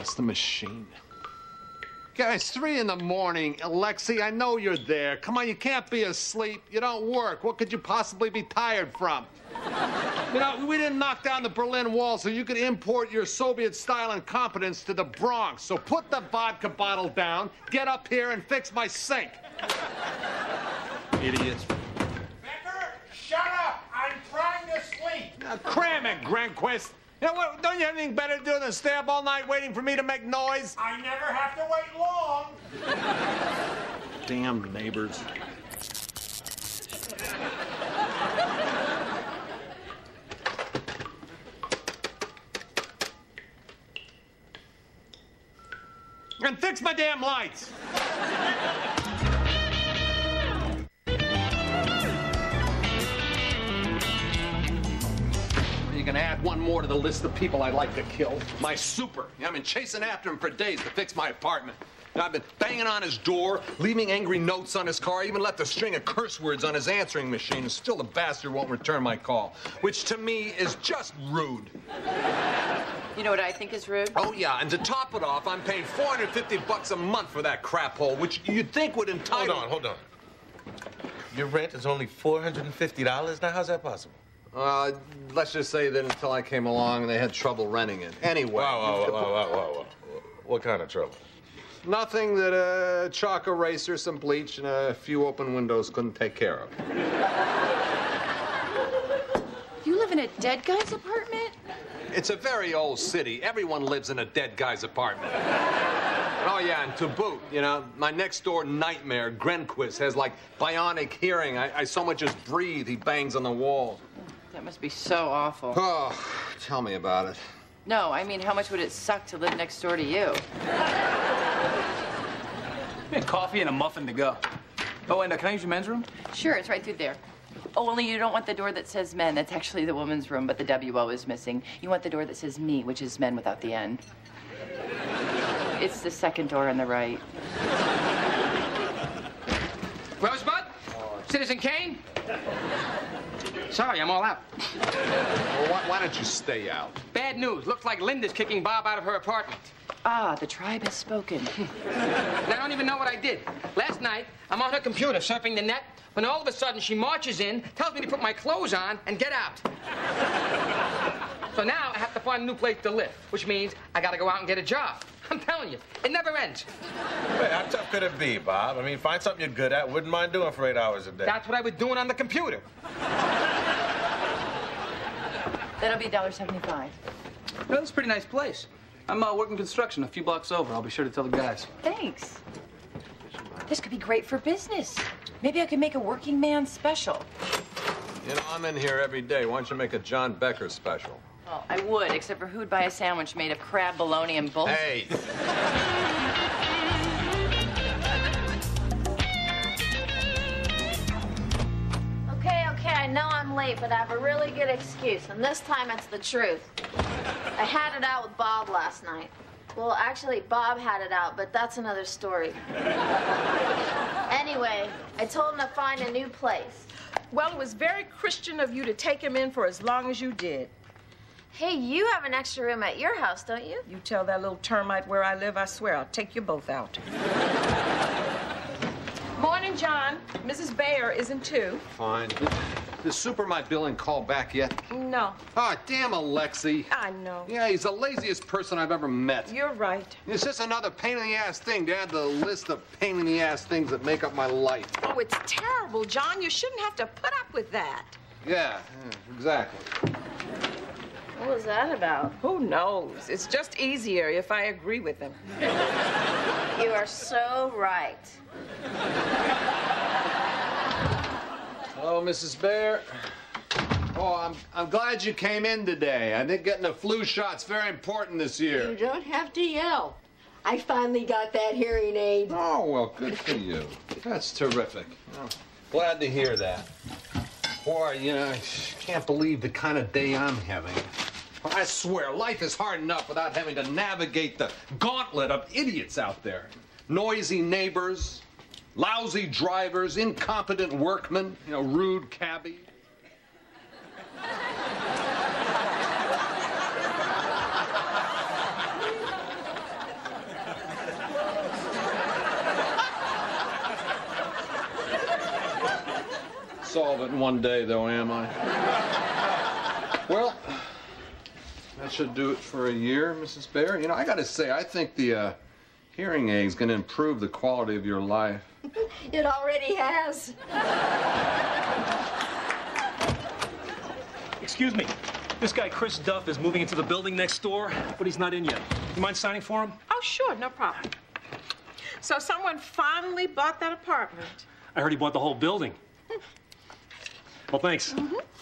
it's the machine. Guys, 3 in the morning. Alexei, I know you're there. Come on, you can't be asleep. You don't work. What could you possibly be tired from? You know, we didn't knock down the Berlin Wall so you could import your Soviet-style incompetence to the Bronx. So put the vodka bottle down, get up here, and fix my sink. Idiots. Becker, shut up! I'm trying to sleep. Now, cram it, Grenquist. You know what, don't you have anything better to do than stay up all night waiting for me to make noise? I never have to wait long. Damn neighbors. And fix my damn lights. You can add one more to the list of people I'd like to kill. My super. I've been chasing after him for days to fix my apartment. I've been banging on his door, leaving angry notes on his car, even left a string of curse words on his answering machine. Still, the bastard won't return my call, which to me is just rude. You know what I think is rude? Oh, yeah, and to top it off, I'm paying $450 a month for that crap hole, which you'd think would entitle... Hold on. Your rent is only $450 now? How's that possible? Let's just say that until I came along, they had trouble renting it. Anyway... Whoa. What kind of trouble? Nothing that a chalk eraser, some bleach, and a few open windows couldn't take care of. You live in a dead guy's apartment? It's a very old city. Everyone lives in a dead guy's apartment. Oh, yeah, and to boot, you know, my next-door nightmare, Grenquist, has, like, bionic hearing. I so much as breathe, he bangs on the wall. That must be so awful. Oh, tell me about it. No, I mean, how much would it suck to live next door to you? Coffee and a muffin to go. Oh, and can I use your men's room? Sure, it's right through there. Oh, only you don't want the door that says men. That's actually the woman's room, but the WO is missing. You want the door that says me, which is men without the N. It's the second door on the right. Rosebud? Citizen Kane? Sorry, I'm all out. Well, why don't you stay out? Bad news. Looks like Linda's kicking Bob out of her apartment. Ah, the tribe has spoken. And I don't even know what I did. Last night, I'm on her computer surfing the net, when all of a sudden she marches in, tells me to put my clothes on, and get out. So now I have to find a new place to live, which means I gotta go out and get a job. I'm telling you, it never ends. Wait, how tough could it be, Bob? I mean, find something you're good at, wouldn't mind doing for 8 hours a day. That's what I was doing on the computer. That'll be $1.75. Well, that's a pretty nice place. I'm working construction a few blocks over. I'll be sure to tell the guys. Thanks. This could be great for business. Maybe I could make a working man special. You know, I'm in here every day. Why don't you make a John Becker special? Well, I would, except for who'd buy a sandwich made of crab, bologna, and bull? Hey! Okay, I know I'm late, but I have a really good excuse, and this time it's the truth. I had it out with Bob last night. Well, actually, Bob had it out, but that's another story. Anyway, I told him to find a new place. Well, it was very Christian of you to take him in for as long as you did. Hey, you have an extra room at your house, don't you? You tell that little termite where I live, I swear I'll take you both out. Morning, John. Mrs. Bayer isn't too. Fine. Did Super my billing call back yet? No. Ah, damn Alexei. I know. Yeah, he's the laziest person I've ever met. You're right. It's just another pain-in-the-ass thing to add to the list of pain-in-the-ass things that make up my life. Oh, it's terrible, John. You shouldn't have to put up with that. Yeah, exactly. What was that about? Who knows? It's just easier if I agree with him. You are so right. Hello, Mrs. Bear. Oh, I'm glad you came in today. I think getting a flu shot's very important this year. You don't have to yell. I finally got that hearing aid. Oh, well, good for you. That's terrific. Oh, glad to hear that. Boy, you know, I can't believe the kind of day I'm having. I swear, life is hard enough without having to navigate the gauntlet of idiots out there. Noisy neighbors, lousy drivers, incompetent workmen, you know, rude cabbies. solve it in one day, though, am I? Well, that should do it for a year, Mrs. Baer. You know, I gotta say, I think the hearing aid's gonna improve the quality of your life. It already has. Excuse me. This guy, Chris Duff, is moving into the building next door, but he's not in yet. You mind signing for him? Oh, sure, no problem. So someone finally bought that apartment. I heard he bought the whole building. Well, thanks.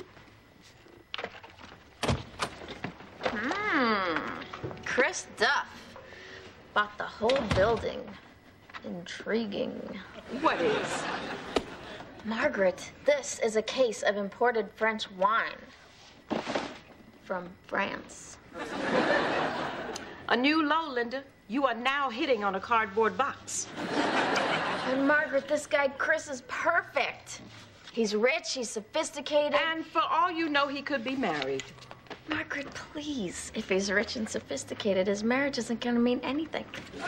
Chris Duff bought the whole building. Intriguing. What is? Margaret, this is a case of imported French wine from France. A new low, Linda. You are now hitting on a cardboard box. And Margaret, this guy Chris is perfect. He's rich, he's sophisticated. And for all you know, he could be married. Margaret, please. If he's rich and sophisticated, his marriage isn't gonna mean anything.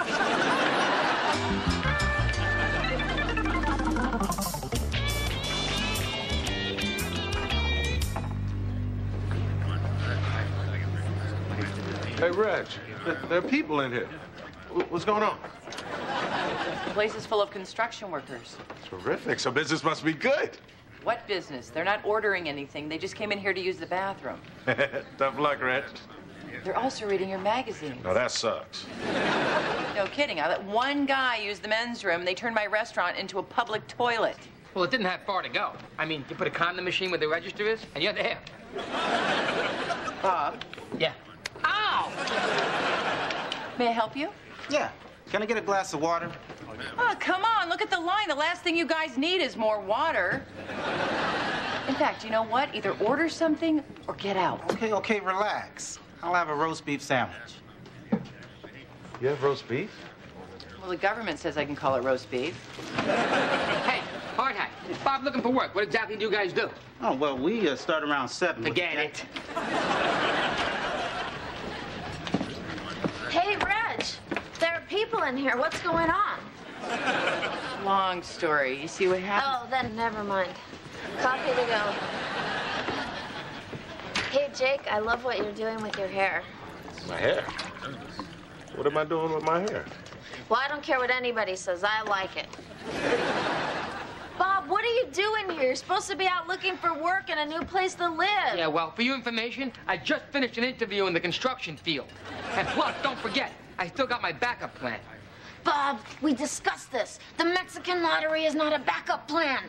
Hey, Reg, there are people in here. What's going on? The place is full of construction workers. Terrific. So business must be good. What business? They're not ordering anything. They just came in here to use the bathroom. Tough luck, Reg. They're also reading your magazine. No, that sucks. No kidding. I let one guy use the men's room. They turned my restaurant into a public toilet. Well, it didn't have far to go. I mean, you put a condom machine where the register is, and you're there. Bob, Yeah. Ow! may I help you? Yeah. Can I get a glass of water? Oh, come on. Look at the line. The last thing you guys need is more water. In fact, you know what? Either order something or get out. Okay, relax. I'll have a roast beef sandwich. You have roast beef? Well, the government says I can call it roast beef. Hey, hard hat. Bob looking for work. What exactly do you guys do? Oh, well, we start around 7. Forget it. Hey, Reg, there are people in here. What's going on? Long story. You see what happened? Oh, then never mind. Coffee to go. Hey, Jake, I love what you're doing with your hair. My hair? What am I doing with my hair? Well, I don't care what anybody says. I like it. Bob, what are you doing here? You're supposed to be out looking for work and a new place to live. Yeah, well, for your information, I just finished an interview in the construction field. And plus, don't forget, I still got my backup plan. Bob, we discussed this. The Mexican lottery is not a backup plan.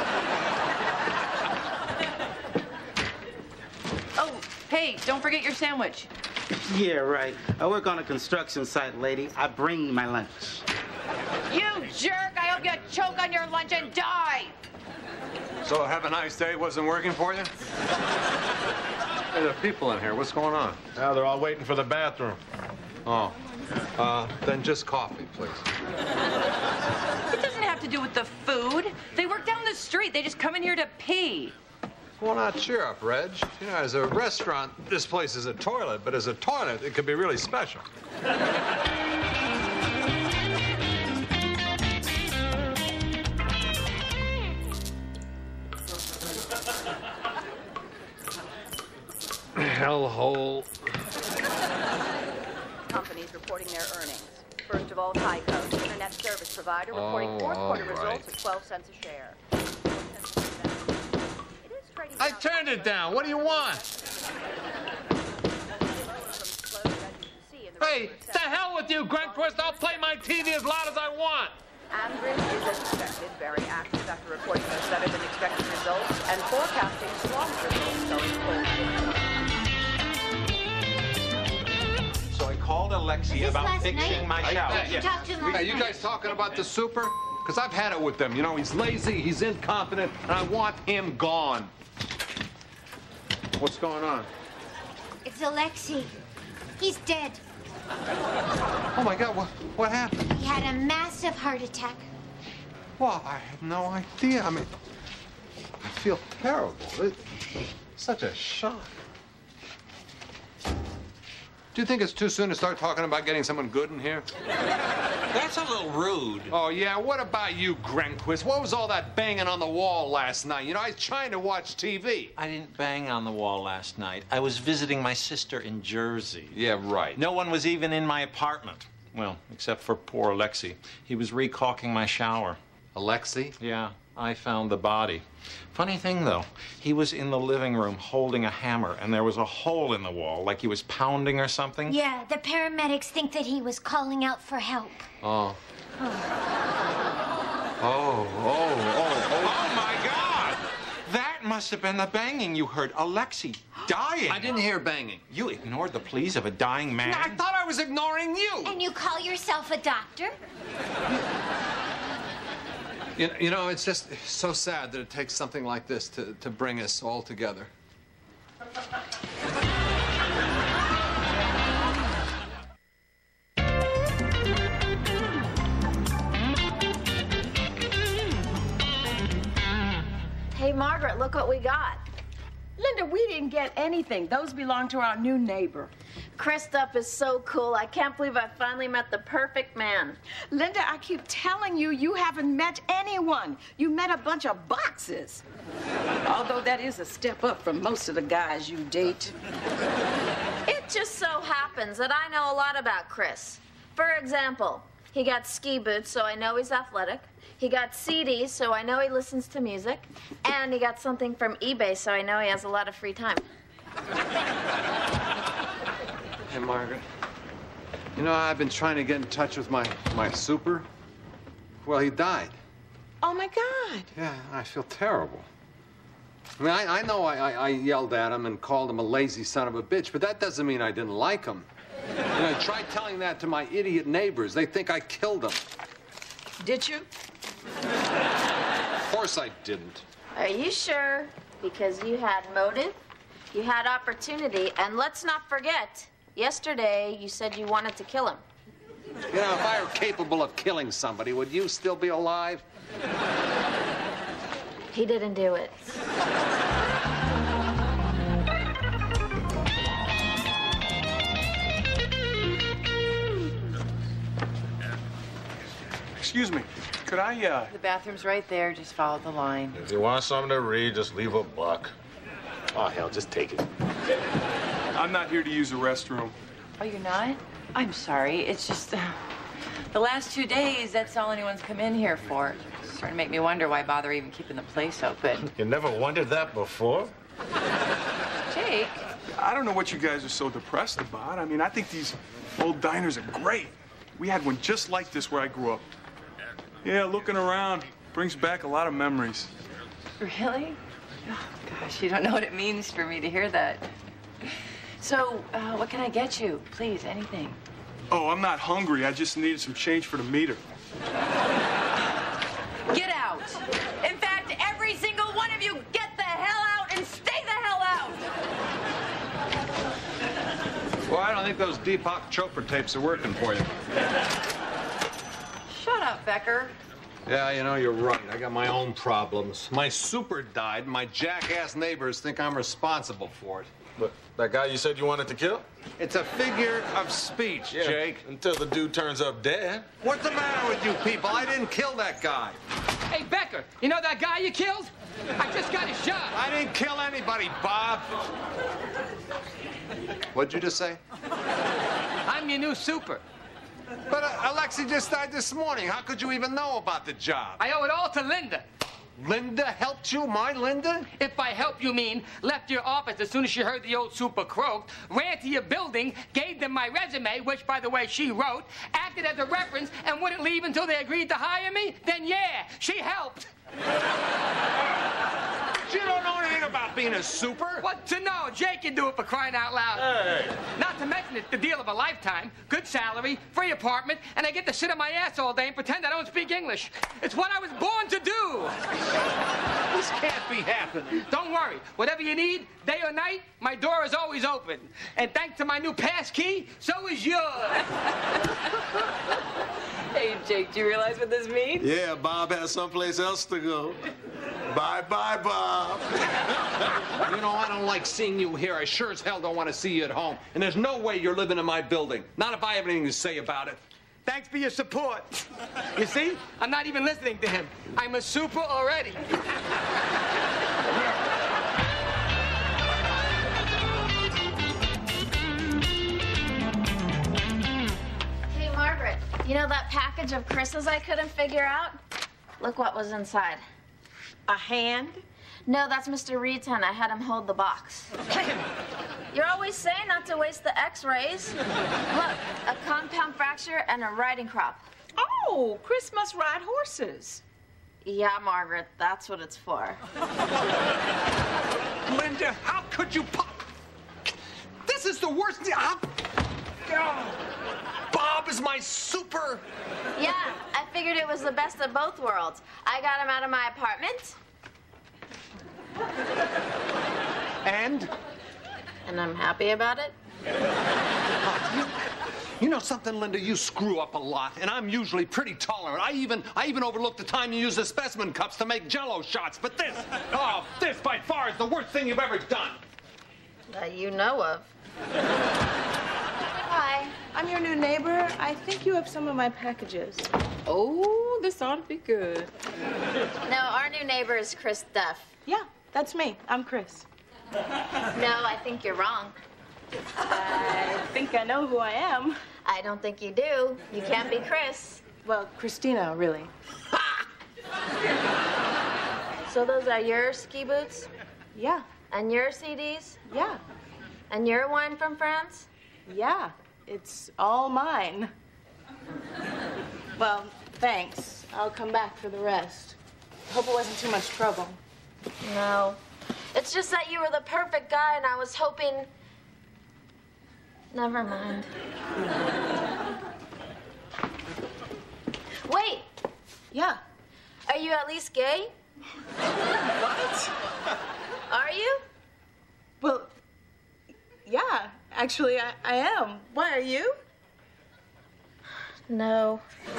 Oh, hey, don't forget your sandwich. Yeah, right. I work on a construction site, lady. I bring my lunch. You jerk! I hope you choke on your lunch and die! So have a nice day wasn't working for you? Hey, there are people in here. What's going on? Now they're all waiting for the bathroom. Oh, then just coffee, please. It doesn't have to do with the food. They work down the street. They just come in here to pee. Well, now cheer up, Reg. You know, as a restaurant, this place is a toilet, but as a toilet, it could be really special. Hellhole. Companies reporting their earnings. First of all, Tyco, internet service provider, reporting fourth quarter results at 12 cents a share. I turned it down. What do you want? Hey, the hell with you, Grenquist. I'll play my TV as loud as I want. Ambridge is as expected, very active after reporting those better than expected results and forecasting strong results going forward. So I called Alexia about fixing my shower. Are you guys talking about the super? Because I've had it with them. You know, he's lazy, he's incompetent, and I want him gone. What's going on? It's Alexei. He's dead. Oh, my God, what happened? He had a massive heart attack. Well, I had no idea. I mean, I feel terrible. It's such a shock. Do you think it's too soon to start talking about getting someone good in here? That's a little rude. Oh, yeah? What about you, Grenquist? What was all that banging on the wall last night? You know, I was trying to watch TV. I didn't bang on the wall last night. I was visiting my sister in Jersey. Yeah, right. No one was even in my apartment. Well, except for poor Alexei. He was recaulking my shower. Alexei? Yeah, I found the body. Funny thing, though, he was in the living room holding a hammer, and there was a hole in the wall, like he was pounding or something. Yeah, the paramedics think that he was calling out for help. Oh. Oh, my God! That must have been the banging you heard. Alexei dying. I didn't hear banging. You ignored the pleas of a dying man? I thought I was ignoring you. And you call yourself a doctor? You know, it's just so sad that it takes something like this to bring us all together. Hey, Margaret, look what we got. Linda, we didn't get anything. Those belong to our new neighbor. Chris Duff is so cool. I can't believe I finally met the perfect man. Linda, I keep telling you, you haven't met anyone. You met a bunch of boxes. Although that is a step up from most of the guys you date. It just so happens that I know a lot about Chris. For example, he got ski boots, so I know he's athletic. He got CDs, so I know he listens to music. And he got something from eBay, so I know he has a lot of free time. Hey, Margaret. You know, I've been trying to get in touch with my super. Well, he died. Oh, my God. Yeah, I feel terrible. I mean, I know I yelled at him and called him a lazy son of a bitch, but that doesn't mean I didn't like him. You know, try telling that to my idiot neighbors. They think I killed him. Did you? Of course I didn't. Are you sure? Because you had motive, you had opportunity, and let's not forget, yesterday you said you wanted to kill him. You know, if I were capable of killing somebody, would you still be alive? He didn't do it. Excuse me, could I, The bathroom's right there. Just follow the line. If you want something to read, just leave a buck. Oh, hell, just take it. I'm not here to use the restroom. Oh, you're not? I'm sorry. It's just the last 2 days, that's all anyone's come in here for. It's starting to make me wonder why bother even keeping the place open. You never wondered that before? Jake? I don't know what you guys are so depressed about. I mean, I think these old diners are great. We had one just like this where I grew up. Yeah, looking around brings back a lot of memories. Really? Oh, gosh, you don't know what it means for me to hear that. So, what can I get you? Please, anything. Oh, I'm not hungry. I just needed some change for the meter. Get out. In fact, every single one of you, get the hell out and stay the hell out. Well, I don't think those Deepak Chopra tapes are working for you. Shut up, Becker. Yeah, you know, you're right. I got my own problems. My super died, and my jackass neighbors think I'm responsible for it. But that guy you said you wanted to kill? It's a figure of speech, Jake. Until the dude turns up dead. What's the matter with you people? I didn't kill that guy. Hey, Becker, you know that guy you killed? I just got his job. I didn't kill anybody, Bob. What'd you just say? I'm your new super. But Alexei just died this morning. How could you even know about the job? I owe it all to Linda. Linda helped you? My Linda? If by help you mean left your office as soon as she heard the old super croaked, ran to your building, gave them my resume, which, by the way, she wrote, acted as a reference, and wouldn't leave until they agreed to hire me, then yeah, she helped. You don't know anything about being a super. What to know? Jake can do it, for crying out loud. Hey. Not to mention it's the deal of a lifetime. Good salary, free apartment, and I get to sit on my ass all day and pretend I don't speak English. It's what I was born to do. This can't be happening. Don't worry. Whatever you need, day or night, my door is always open. And thanks to my new pass key, so is yours. Hey, Jake, do you realize what this means? Yeah, Bob has someplace else to go. Bye-bye, Bob. You know, I don't like seeing you here. I sure as hell don't want to see you at home. And there's no way you're living in my building. Not if I have anything to say about it. Thanks for your support. You see? I'm not even listening to him. I'm a super already. Hey, Margaret, you know that package of Chris's I couldn't figure out? Look what was inside. A hand? No, that's Mr. Reed's hand. I had him hold the box. You're always saying not to waste the x-rays. Look, a compound fracture and a riding crop. Oh, Chris must ride horses. Yeah, Margaret, that's what it's for. Linda, how could you This is the worst thing. Bob is my super. Yeah, I figured it was the best of both worlds. I got him out of my apartment. And I'm happy about it. You know something, Linda? You screw up a lot, and I'm usually pretty tolerant. I even overlooked the time you used the specimen cups to make Jell-O shots. But this by far is the worst thing you've ever done. That you know of. Hi, I'm your new neighbor. I think you have some of my packages. Oh, this ought to be good. No, our new neighbor is Chris Duff. Yeah, that's me. I'm Chris. No, I think you're wrong. I think I know who I am. I don't think you do. You can't be Chris. Well, Christina, really. So those are your ski boots? Yeah. And your CDs? Yeah. And your wine from France? Yeah. It's all mine. Well, thanks. I'll come back for the rest. Hope it wasn't too much trouble. No. It's just that you were the perfect guy, and I was hoping... Never mind. Wait! Yeah. Are you at least gay? What? Are you? Well, yeah. Actually, I am. Why, are you? No.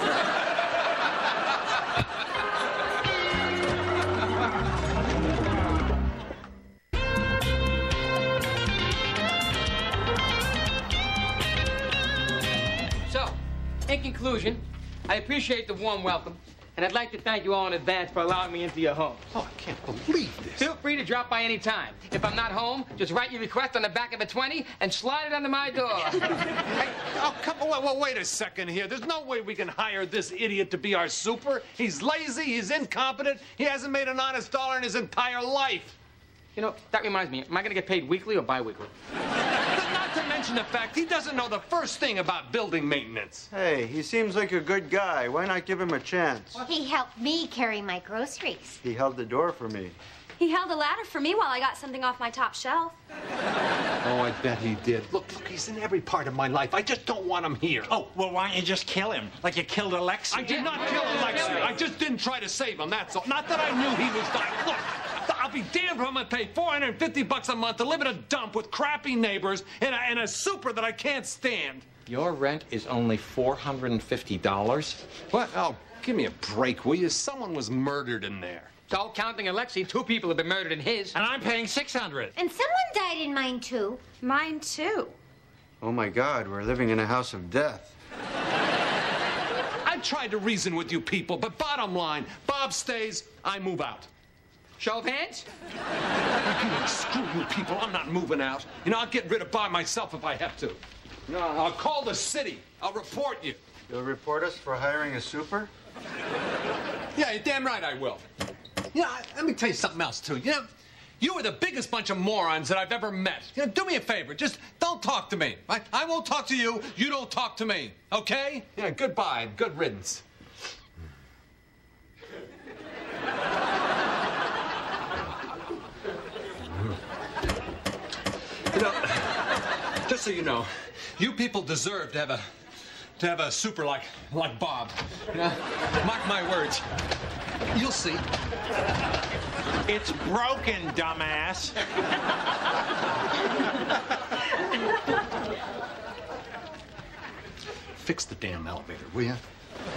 So, in conclusion, I appreciate the warm welcome, and I'd like to thank you all in advance for allowing me into your home. Oh, I can't believe this. Feel free to drop by any time. If I'm not home, just write your request on the back of a 20 and slide it under my door. Hey, oh, come on. Well, wait a second here. There's no way we can hire this idiot to be our super. He's lazy, he's incompetent, he hasn't made an honest dollar in his entire life. You know, that reminds me, am I going to get paid weekly or bi-weekly? Not to mention the fact he doesn't know the first thing about building maintenance. Hey, he seems like a good guy. Why not give him a chance? He helped me carry my groceries. He held the door for me. He held a ladder for me while I got something off my top shelf. Oh, I bet he did. Look, he's in every part of my life. I just don't want him here. Oh, well, why don't you just kill him? Like you killed Alexei? I did not kill Alexei. I just didn't try to save him, that's all. Not that I knew he was dying. Look, I'll be damned if I'm gonna pay $450 a month to live in a dump with crappy neighbors and a super that I can't stand. Your rent is only $450? What? Oh, give me a break, will you? Someone was murdered in there. So, counting Alexei, 2 people have been murdered in his. And I'm paying $600. And someone died in mine, too. Mine, too. Oh, my God, we're living in a house of death. I tried to reason with you people, but bottom line, Bob stays, I move out. Show of hands? Screw you people, I'm not moving out. You know, I'll get rid of Bob myself if I have to. No, I'll call the city. I'll report you. You'll report us for hiring a super? Yeah, you're damn right I will. You know, let me tell you something else, too. You know, you are the biggest bunch of morons that I've ever met. You know, do me a favor. Just don't talk to me. I won't talk to you. You don't talk to me. Okay? Yeah, goodbye. Good riddance. You know, just so you know, you people deserve to have a super like Bob. You know, mark my words. You'll see. It's broken, dumbass. Fix the damn elevator, will you?